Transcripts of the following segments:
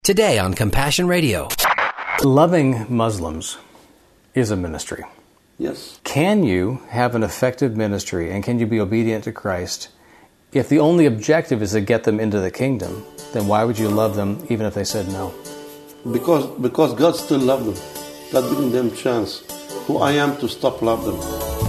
Today on Compassion Radio. Loving Muslims is a ministry. Yes. Can you have an effective ministry and can you be obedient to Christ? If the only objective is to get them into the kingdom, then why would you love them even if they said no? Because God still loves them. God giving them chance. Who I am to stop love them.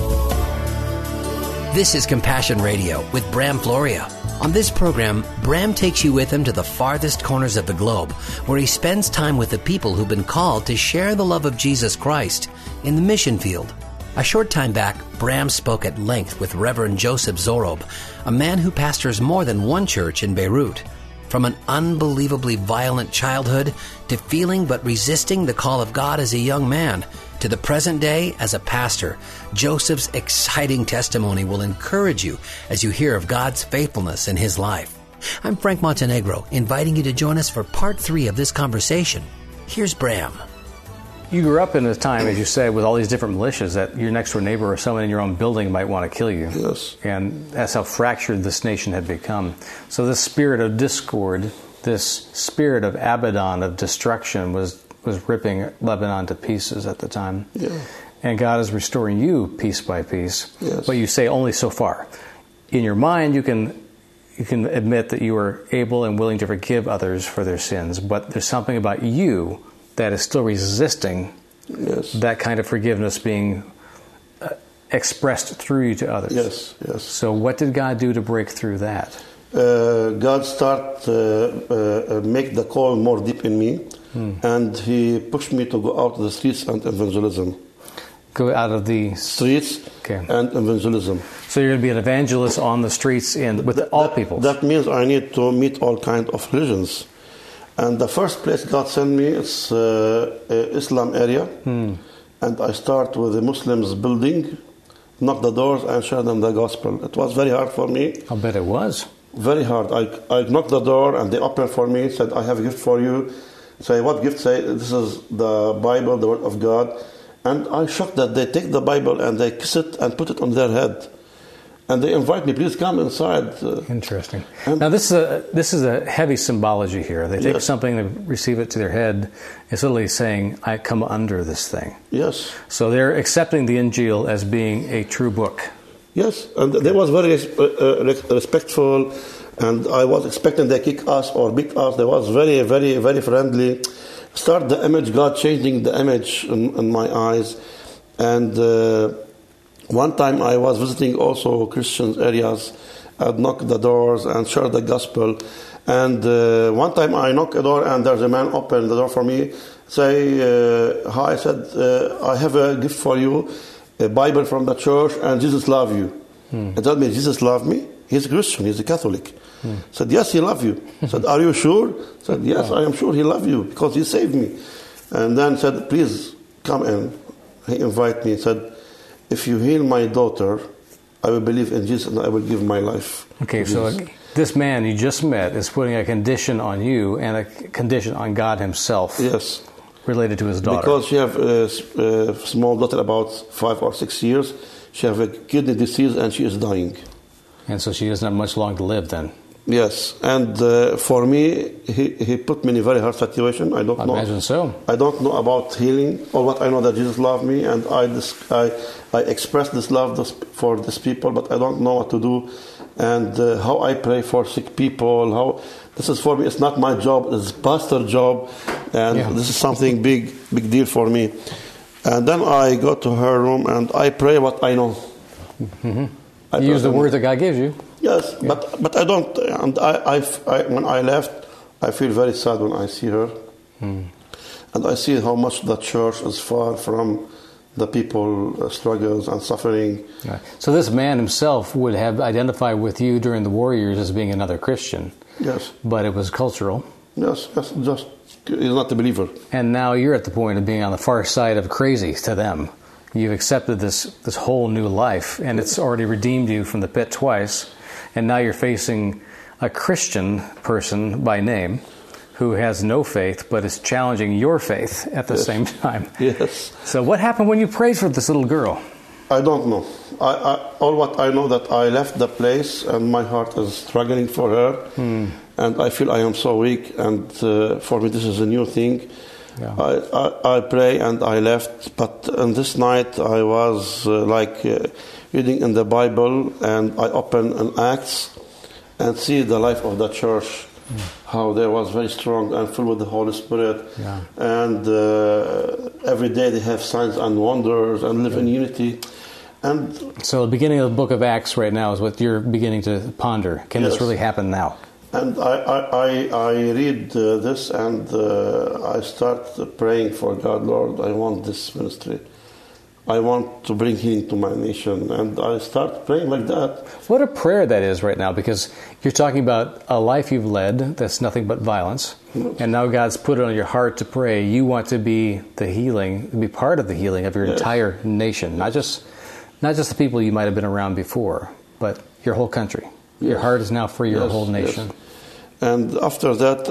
This is Compassion Radio with Bram Floria. On this program, Bram takes you with him to the farthest corners of the globe, where he spends time with the people who've been called to share the love of Jesus Christ in the mission field. A short time back, Bram spoke at length with Reverend Joseph Zorob, a man who pastors more than one church in Beirut. From an unbelievably violent childhood to feeling but resisting the call of God as a young man, to the present day as a pastor, Joseph's exciting testimony will encourage you as you hear of God's faithfulness in his life. I'm Frank Montenegro, inviting you to join us for part 3 of this conversation. Here's Bram. You grew up in a time, as you say, with all these different militias that your next door neighbor or someone in your own building might want to kill you. Yes. And that's how fractured this nation had become. So this spirit of discord, this spirit of Abaddon, of destruction, was ripping Lebanon to pieces at the time. Yeah. And God is restoring you piece by piece. Yes. But you say only so far. In your mind, you can admit that you are able and willing to forgive others for their sins, but there's something about you that is still resisting that kind of forgiveness being expressed through you to others. Yes, yes. So what did God do to break through that? God make the call more deep in me, and He pushed me to go out to the streets and evangelism. Go out of the streets and evangelism. So you're going to be an evangelist on the streets and with all people. That means I need to meet all kinds of religions. And the first place God sent me is Islam area. And I start with the Muslims building, knock the doors and share them the gospel. It was very hard for me. I'll bet it was. Very hard. I knocked the door and they opened for me, said, I have a gift for you. Say, what gift? Say, this is the Bible, the Word of God. And I shocked that they take the Bible and they kiss it and put it on their head. And they invite me, please come inside. Interesting. Now this is a heavy symbology here. They take something, they receive it to their head. It's literally saying, I come under this thing. Yes. So they're accepting the Injil as being a true book. Yes, and they was very respectful, and I was expecting they kick us or beat us. They was very, very, very friendly. Start the image, God changing the image in my eyes. And one time I was visiting also Christian areas. I'd knock the doors and share the gospel. And one time I knock a door and there's a man open the door for me. Say, hi, I said, I have a gift for you, a Bible from the church, and Jesus love you. And told me, Jesus love me? He's a Christian, he's a Catholic. Said, yes, he love you. Said, are you sure? Said, yes, I am sure he love you because he saved me. And then said, please come in. He invite me, said, if you heal my daughter, I will believe in Jesus and I will give my life. Okay, so this man you just met is putting a condition on you and a condition on God himself. Yes. Related to his daughter. Because she have a small daughter about 5 or 6 years. She have a kidney disease and she is dying. And so she doesn't have much long to live then. Yes, and for me, he put me in a very hard situation. I imagine so. I don't know about healing, or what I know that Jesus loved me, and I express this love for these people, but I don't know what to do, and how I pray for sick people. How this is for me. It's not my job. It's pastor job, and this is something big deal for me. And then I go to her room and I pray what I know. You use the words that God gives you. Yes, but I don't. And I when I left, I feel very sad when I see her, and I see how much the church is far from the people struggles and suffering. Right. So this man himself would have identified with you during the war years as being another Christian. Yes, but it was cultural. Yes, just he's not a believer. And now you're at the point of being on the far side of crazy to them. You've accepted this whole new life, and it's already redeemed you from the pit twice. And now you're facing a Christian person by name who has no faith, but is challenging your faith at the same time. Yes. So what happened when you prayed for this little girl? I don't know. All what I know that I left the place and my heart is struggling for her. and I feel I am so weak, and for me this is a new thing. Yeah. I pray and I left, but on this night I was reading in the Bible, and I open an Acts and see the life of the church, how they was very strong and full with the Holy Spirit, and every day they have signs and wonders and live in unity. And so the beginning of the book of Acts right now is what you're beginning to ponder. Can this really happen now? And I read this, and I start praying for God. Lord, I want this ministry. I want to bring healing to my nation. And I start praying like that. What a prayer that is right now, because you're talking about a life you've led that's nothing but violence. And now God's put it on your heart to pray. You want to be the healing, be part of the healing of your entire nation, not just the people you might have been around before, but your whole country. Your heart is now for your whole nation. Yes. And after that,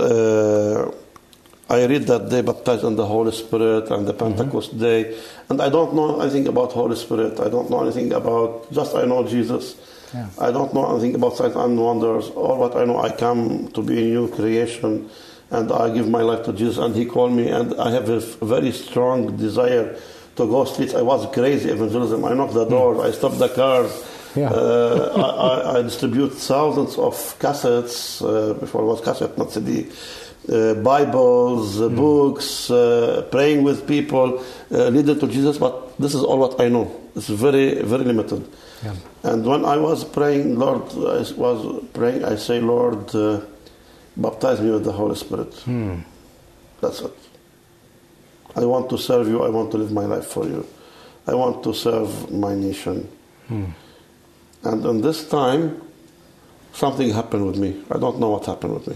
I read that they baptized in the Holy Spirit and the Pentecost day. And I don't know anything about Holy Spirit. I don't know anything about, just I know Jesus. Yeah. I don't know anything about signs and wonders. All what I know, I come to be a new creation, and I give my life to Jesus. And He called me, and I have a very strong desire to go streets. I was crazy evangelism. I knocked the doors. I stopped the cars. Yeah. I distribute thousands of cassettes, before it was cassette, not CD, Bibles, books, praying with people, leading to Jesus, but this is all what I know. It's very, very limited. Yeah. And when I was praying, I say, Lord, baptize me with the Holy Spirit. That's it. I want to serve you. I want to live my life for you. I want to serve my nation. And in this time, something happened with me. I don't know what happened with me.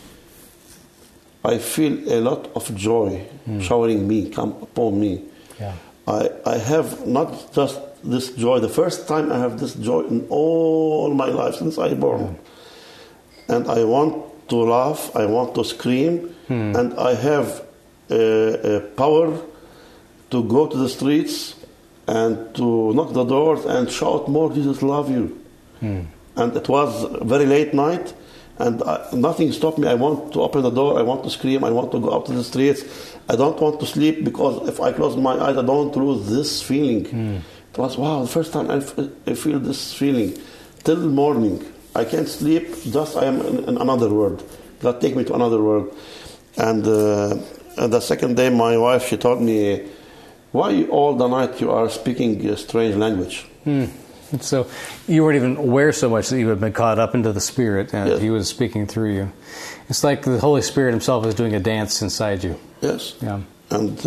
I feel a lot of joy showering me, come upon me. Yeah. I have not just this joy. The first time I have this joy in all my life since I was born. Yeah. And I want to laugh. I want to scream. And I have a power to go to the streets and to knock the doors and shout more, Jesus love you. And it was very late night, and nothing stopped me. I want to open the door, I want to scream, I want to go out to the streets. I don't want to sleep, because if I close my eyes, I don't lose this feeling. It was, wow, the first time I feel this feeling. Till morning, I can't sleep, just I am in another world. God take me to another world. And the second day, my wife, she told me, why all the night you are speaking a strange language? So you weren't even aware so much that you had been caught up into the Spirit, and He was speaking through you. It's like the Holy Spirit Himself is doing a dance inside you. Yes. Yeah. And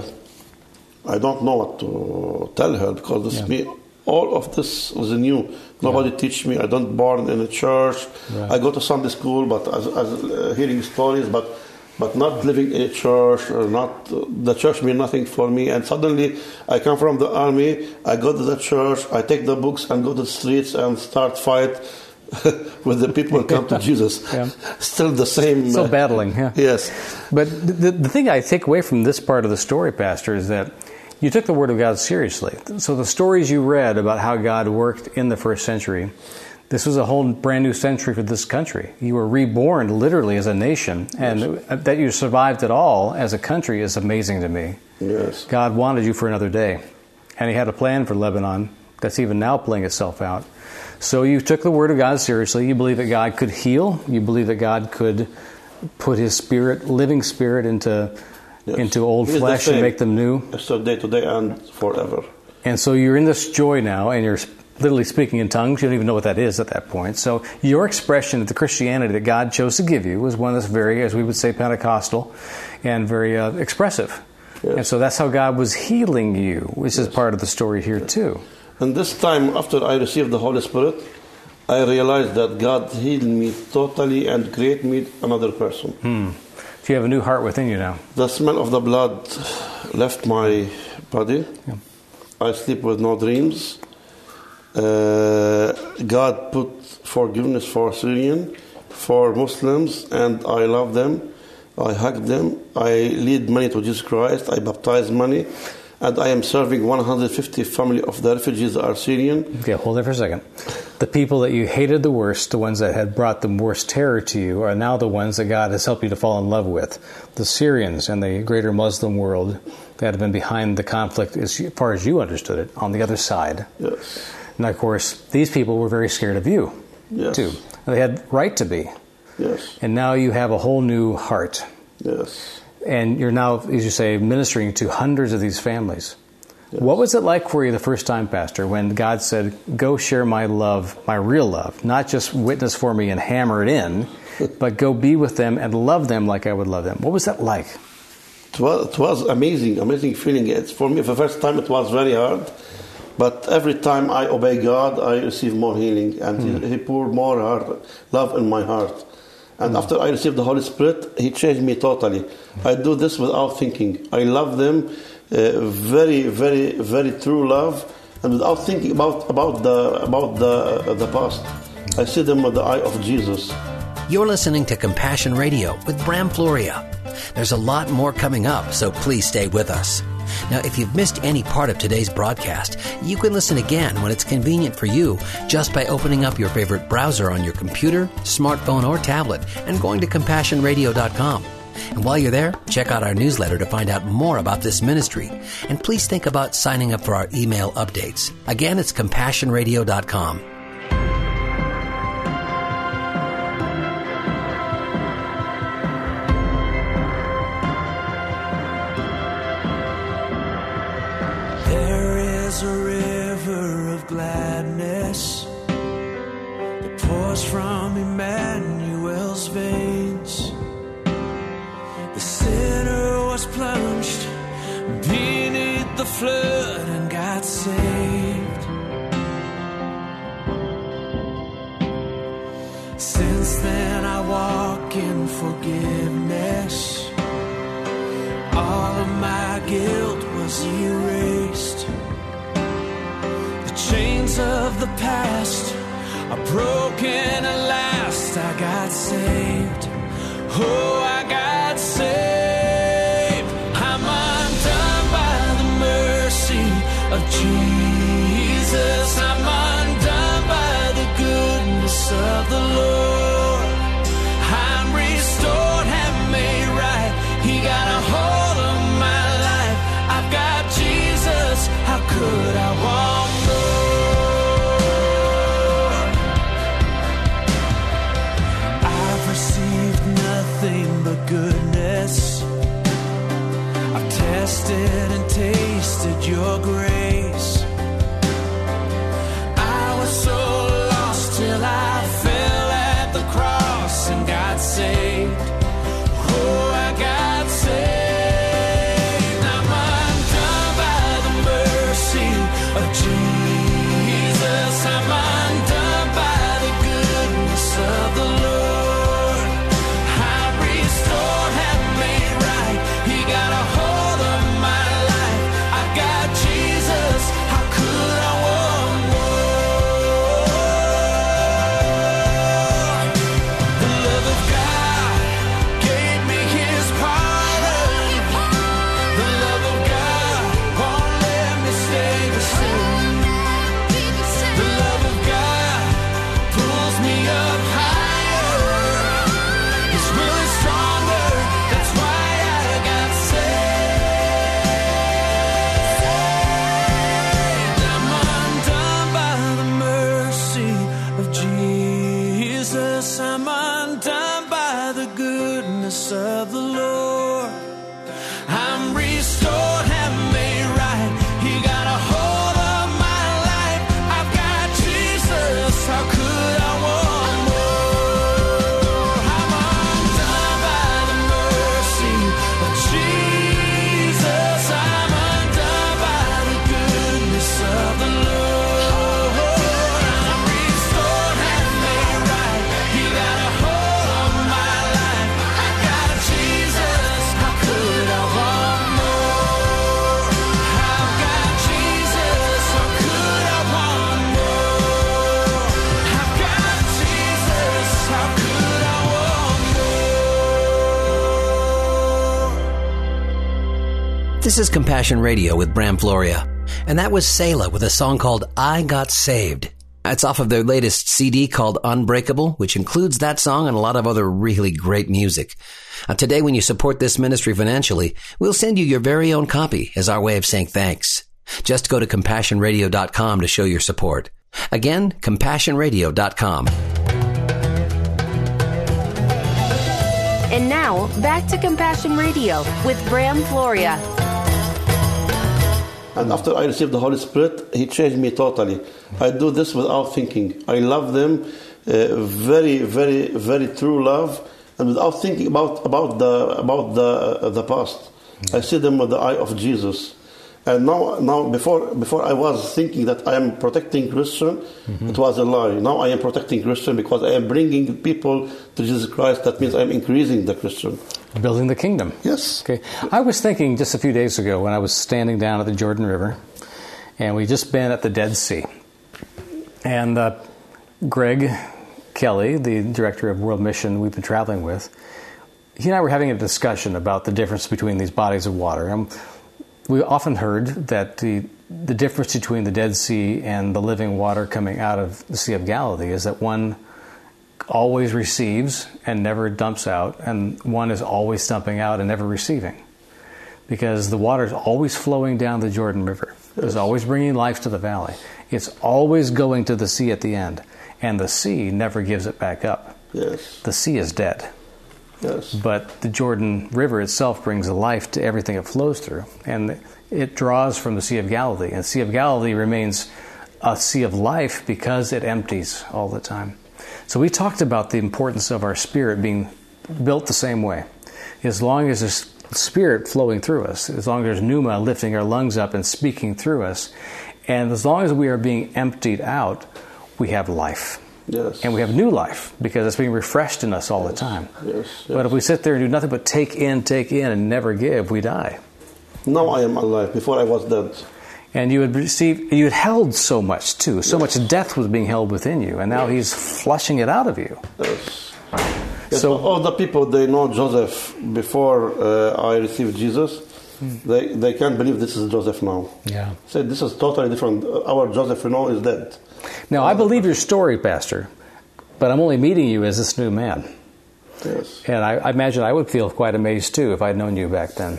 I don't know what to tell her, because all of this was new. Nobody teach me. I don't born in a church. Right. I go to Sunday school, but as hearing stories, but not living in a church, or not, the church means nothing for me. And suddenly I come from the army, I go to the church, I take the books and go to the streets and start fight with the people who come to Jesus. Still the same. Still battling, Yes. But the thing I take away from this part of the story, Pastor, is that you took the Word of God seriously. So the stories you read about how God worked in the first century, this was a whole brand new century for this country. You were reborn literally as a nation, and that you survived at all as a country is amazing to me. Yes. God wanted you for another day, and He had a plan for Lebanon that's even now playing itself out. So you took the Word of God seriously. You believe that God could heal. You believe that God could put His Spirit, living Spirit, into old flesh and make them new. Yesterday, today, and forever. And so you're in this joy now, and you're literally speaking in tongues. You don't even know what that is at that point. So your expression of the Christianity that God chose to give you was one that's very, as we would say, Pentecostal and very expressive. Yes. And so that's how God was healing you, which is part of the story here too. And this time, after I received the Holy Spirit, I realized that God healed me totally and created me another person. So you have a new heart within you now. The smell of the blood left my body. Yeah. I sleep with no dreams. God put forgiveness for Syrian, for Muslims, and I love them. I hug them. I lead many to Jesus Christ. I baptize many. and I am serving 150 family of the refugees that are Syrian. Okay, hold there for a second. The people that you hated the worst, the ones that had brought the worst terror to you, are now the ones that God has helped you to fall in love with. The Syrians and the greater Muslim world that have been behind the conflict, as far as you understood it, on the other side. Yes. And of course, these people were very scared of you, Yes. too. And they had right to be. Yes. And now you have a whole new heart. Yes. And you're now, as you say, ministering to hundreds of these families. Yes. What was it like for you the first time, Pastor, when God said, go share my love, my real love, not just witness for me and hammer it in, but go be with them and love them like I would love them? What was that like? It was amazing feeling. For me, for the first time, it was very hard. But every time I obey God, I receive more healing. And He poured more love in my heart. And after I received the Holy Spirit, He changed me totally. I do this without thinking. I love them, very, very, very true love, and without thinking about the past. I see them with the eye of Jesus. You're listening to Compassion Radio with Bram Floria. There's a lot more coming up, so please stay with us. Now, if you've missed any part of today's broadcast, you can listen again when it's convenient for you just by opening up your favorite browser on your computer, smartphone, or tablet and going to CompassionRadio.com. And while you're there, check out our newsletter to find out more about this ministry. And please think about signing up for our email updates. Again, it's CompassionRadio.com. A river of gladness that pours from Emmanuel's veins. The sinner was plunged beneath the flood and got saved. Since then I walk in forgiveness. All of my guilt was erased. Chains of the past are broken at last. I got saved. Oh, I got saved. I'm undone by the mercy of Jesus. I'm undone by the goodness of the Lord. I'm restored and made right. He got a hold of my life. I've got Jesus. How could I want more? Nothing but goodness. I've tested and tasted your grace. I was so lost till I fell at the cross and got saved. Oh, I got saved. I'm undone by the mercy of Jesus. I'm undone by the goodness of the Lord. How This is Compassion Radio with Bram Floria. And that was Selah with a song called I Got Saved. It's off of their latest CD called Unbreakable, which includes that song and a lot of other really great music. Today, when you support this ministry financially, we'll send you your very own copy as our way of saying thanks. Just go to CompassionRadio.com to show your support. Again, CompassionRadio.com. And now, back to Compassion Radio with Bram Floria. And after I received the Holy Spirit, He changed me totally. I do this without thinking. I love them, very, very, very true love, and without thinking about the past. I see them with the eye of Jesus. And now, before I was thinking that I am protecting Christian, it was a lie. Now I am protecting Christian because I am bringing people to Jesus Christ. That means I am increasing the Christian. Building the kingdom. Yes. Okay. I was thinking just a few days ago when I was standing down at the Jordan River, and we just been at the Dead Sea. And Greg Kelly, the director of World Mission we've been traveling with, he and I were having a discussion about the difference between these bodies of water. And we often heard that the difference between the Dead Sea and the living water coming out of the Sea of Galilee is that one always receives and never dumps out, and one is always dumping out and never receiving. Because the water is always flowing down the Jordan River. It's always bringing life to the valley. It's always going to the sea at the end. And the sea never gives it back up. Yes. The sea is dead. Yes. But the Jordan River itself brings life to everything it flows through. And it draws from the Sea of Galilee. And the Sea of Galilee remains a sea of life because it empties all the time. So we talked about the importance of our spirit being built the same way. As long as there's spirit flowing through us, as long as there's pneuma lifting our lungs up and speaking through us, and as long as we are being emptied out, we have life. Yes. And we have new life because it's being refreshed in us all the time. Yes. But if we sit there and do nothing but take in, and never give, we die. Now I am alive. Before I was dead. And you had held so much too. So much death was being held within you, and now He's flushing it out of you. Yes. Yes, So all the people, they know Joseph before I received Jesus. They can't believe this is Joseph now. Yeah. Say this is totally different. Our Joseph, is dead. Now, I believe your story, Pastor, but I'm only meeting you as this new man. Yes. And I imagine I would feel quite amazed, too, if I'd known you back then.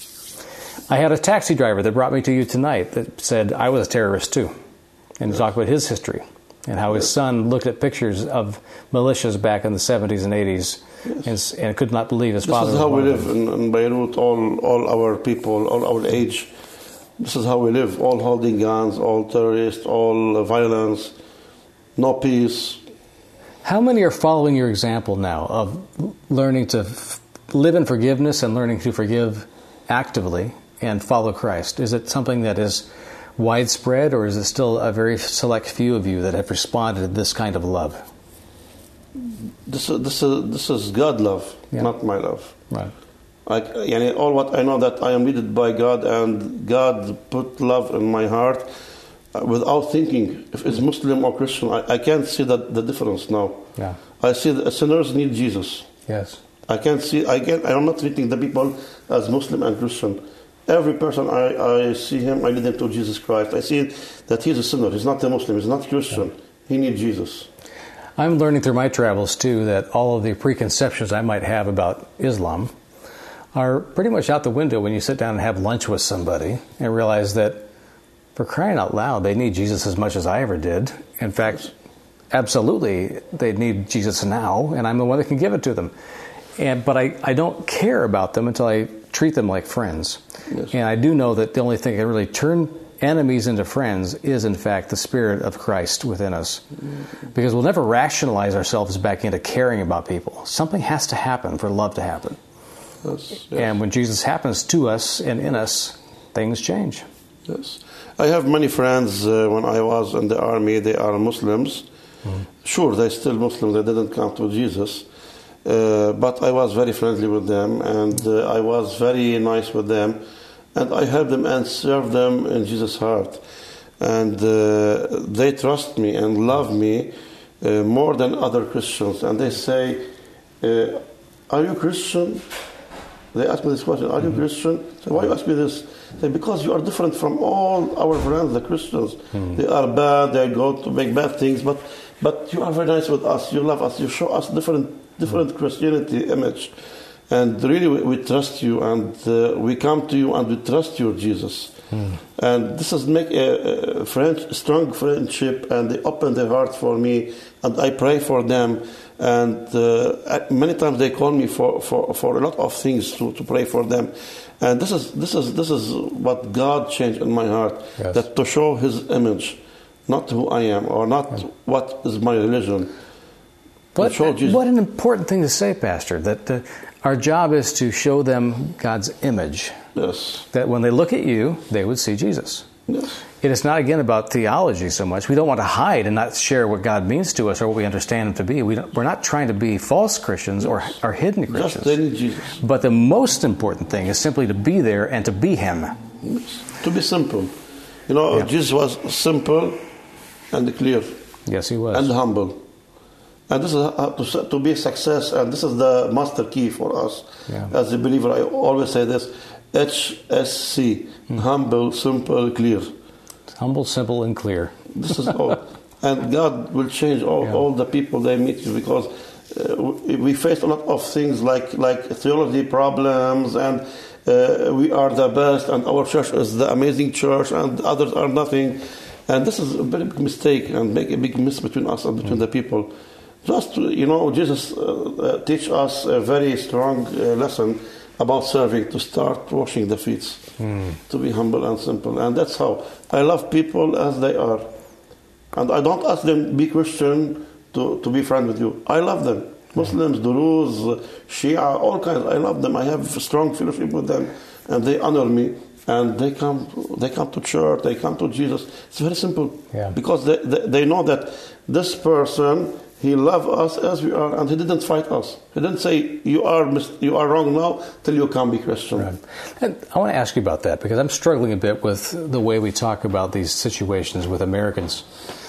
I had a taxi driver that brought me to you tonight that said I was a terrorist, too. And he talked about his history and how his son looked at pictures of militias back in the 70s and 80s and could not believe his father was one of them. This is how we live in Beirut, all our people, all our age. This is how we live, all holding guns, all terrorists, all violence, no peace. How many are following your example now of learning to live in forgiveness and learning to forgive actively and follow Christ? Is it something that is widespread, or is it still a very select few of you that have responded to this kind of love? This is God love, not my love. Right. All what I know that I am leaded by God, and God put love in my heart without thinking if it's Muslim or Christian. I can't see the difference now. Yeah. I see the sinners need Jesus. Yes. I'm not treating the people as Muslim and Christian. Every person I see him, I lead them to Jesus Christ. I see that he's a sinner. He's not a Muslim. He's not Christian. He needs Jesus. I'm learning through my travels, too, that all of the preconceptions I might have about Islam are pretty much out the window when you sit down and have lunch with somebody and realize that, for crying out loud, they need Jesus as much as I ever did. In fact, absolutely, they need Jesus now, and I'm the one that can give it to them. But I don't care about them until I treat them like friends. Yes. And I do know that the only thing that can really turn enemies into friends is, in fact, the Spirit of Christ within us. Because we'll never rationalize ourselves back into caring about people. Something has to happen for love to happen. Yes. And when Jesus happens to us and in us, things change. Yes. I have many friends when I was in the army, they are Muslims. Sure, they're still Muslims, they didn't come to Jesus. But I was very friendly with them, and I was very nice with them. And I helped them and served them in Jesus' heart. And they trust me and love me more than other Christians. And they say, are you Christian? They ask me this question, are you Christian? I say, why you ask me this? I say, because you are different from all our friends, the Christians. They are bad, they go to make bad things, but you are very nice with us, you love us, you show us different Christianity image. And really we trust you, and we come to you and we trust you, Jesus. And this is make a strong friendship, and they open their heart for me, and I pray for them. And many times they call me for a lot of things to pray for them. And this is what God changed in my heart, yes. that to show His image, not who I am or not what is my religion. What an important thing to say, Pastor, that our job is to show them God's image. Yes. That when they look at you, they would see Jesus. Yes. It is not, again, about theology so much. We don't want to hide and not share what God means to us or what we understand Him to be. We're not trying to be false Christians or hidden Christians. Just any Jesus. But the most important thing is simply to be there and to be Him. Yes. To be simple. You know, Jesus was simple and clear. Yes, He was. And humble. And this is to be a success, and this is the master key for us. Yeah. As a believer, I always say this, HSC, humble, simple, clear. Humble, simple, and clear. This is all. And God will change all the people they meet you, because we face a lot of things like theology problems, and we are the best, and our church is the amazing church, and others are nothing. And this is a very big mistake, and make a big miss between us and between the people. Just, Jesus teach us a very strong lesson about serving, to start washing the feet, to be humble and simple. And that's how I love people as they are. And I don't ask them, be Christian, to be friend with you. I love them. Muslims, Druze, Shia, all kinds. I love them. I have strong fellowship with them, and they honor me. And they come to church, they come to Jesus. It's very simple. Yeah. Because they know that this person, he loves us as we are, and he didn't fight us. He didn't say, you are wrong now till you can be Christian. Right. And I want to ask you about that, because I'm struggling a bit with the way we talk about these situations with Americans.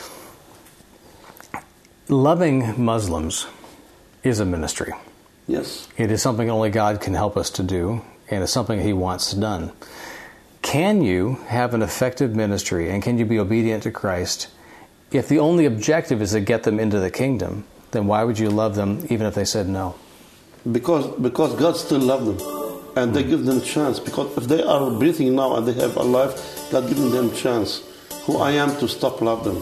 Loving Muslims is a ministry. Yes. It is something only God can help us to do, and it's something He wants done. Can you have an effective ministry, and can you be obedient to Christ? If the only objective is to get them into the kingdom, then why would you love them even if they said no? Because God still loves them, and they give them chance. Because if they are breathing now and they have a life, God gives them chance. Who I am to stop love them?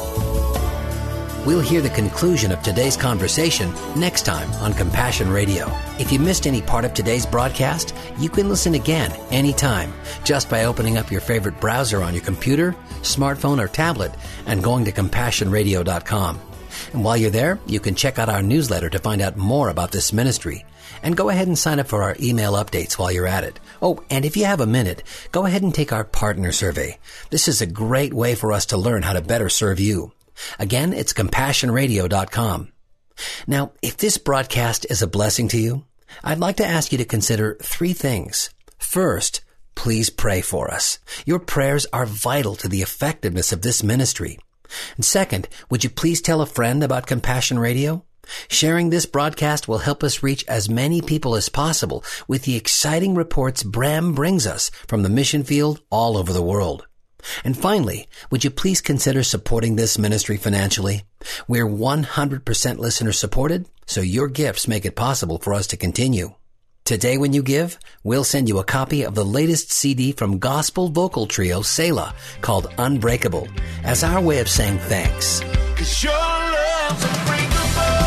We'll hear the conclusion of today's conversation next time on Compassion Radio. If you missed any part of today's broadcast, you can listen again anytime just by opening up your favorite browser on your computer, smartphone, or tablet and going to CompassionRadio.com. And while you're there, you can check out our newsletter to find out more about this ministry. And go ahead and sign up for our email updates while you're at it. Oh, and if you have a minute, go ahead and take our partner survey. This is a great way for us to learn how to better serve you. Again, it's CompassionRadio.com. Now, if this broadcast is a blessing to you, I'd like to ask you to consider 3 things. First, please pray for us. Your prayers are vital to the effectiveness of this ministry. And second, would you please tell a friend about Compassion Radio? Sharing this broadcast will help us reach as many people as possible with the exciting reports Bram brings us from the mission field all over the world. And finally, would you please consider supporting this ministry financially? We're 100% listener supported, so your gifts make it possible for us to continue. Today when you give, we'll send you a copy of the latest CD from gospel vocal trio Selah called Unbreakable as our way of saying thanks. 'Cause your love's unbreakable,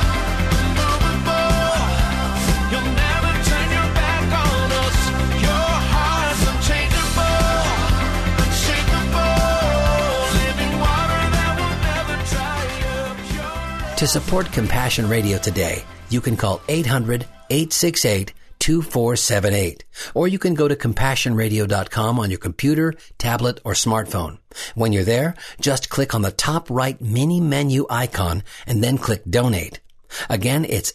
unmovable. You'll never turn your back on us. Your heart's unchangeable, unshakable. Living water that will never dry up. To support Compassion Radio today, you can call 800-868-2478, or you can go to CompassionRadio.com on your computer, tablet, or smartphone. When you're there, just click on the top right mini menu icon and then click Donate. Again, it's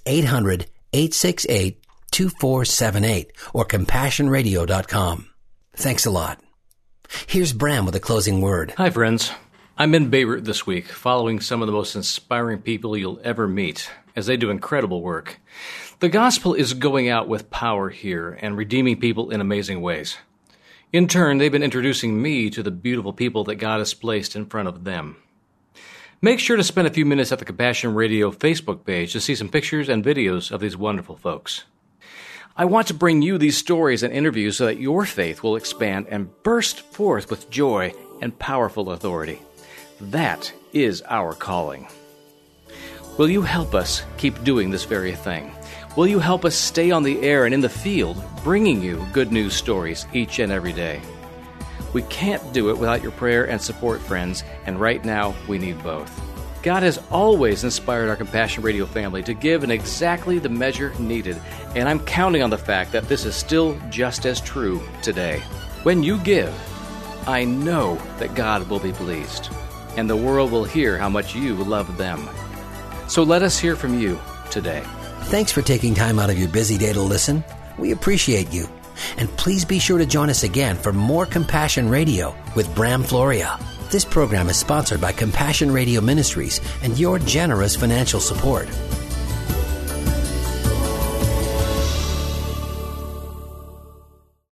800-868-2478 or CompassionRadio.com. Thanks a lot. Here's Bram with a closing word. Hi, friends. I'm in Beirut this week, following some of the most inspiring people you'll ever meet as they do incredible work. The gospel is going out with power here and redeeming people in amazing ways. In turn, they've been introducing me to the beautiful people that God has placed in front of them. Make sure to spend a few minutes at the Compassion Radio Facebook page to see some pictures and videos of these wonderful folks. I want to bring you these stories and interviews so that your faith will expand and burst forth with joy and powerful authority. That is our calling. Will you help us keep doing this very thing? Will you help us stay on the air and in the field, bringing you good news stories each and every day? We can't do it without your prayer and support, friends, and right now we need both. God has always inspired our Compassion Radio family to give in exactly the measure needed, and I'm counting on the fact that this is still just as true today. When you give, I know that God will be pleased, and the world will hear how much you love them. So let us hear from you today. Thanks for taking time out of your busy day to listen. We appreciate you. And please be sure to join us again for more Compassion Radio with Bram Floria. This program is sponsored by Compassion Radio Ministries and your generous financial support.